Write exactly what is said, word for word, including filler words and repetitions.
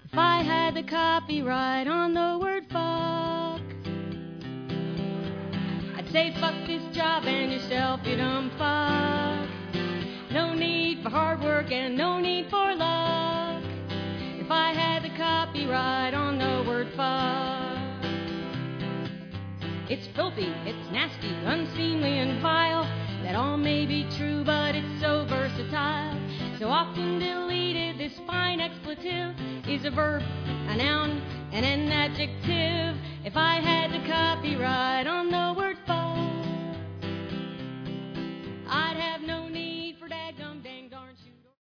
If I had the copyright on the word fuck, I'd say fuck this job and yourself, you dumb fuck. No need for hard work and no need for luck. If I had the copyright on the word fuck. It's filthy, it's nasty, unseemly and vile. That all may be true, but it's so versatile. So often deleted, this fine expletive is a verb, a noun, and an adjective. If I had the copyright on the word fuck.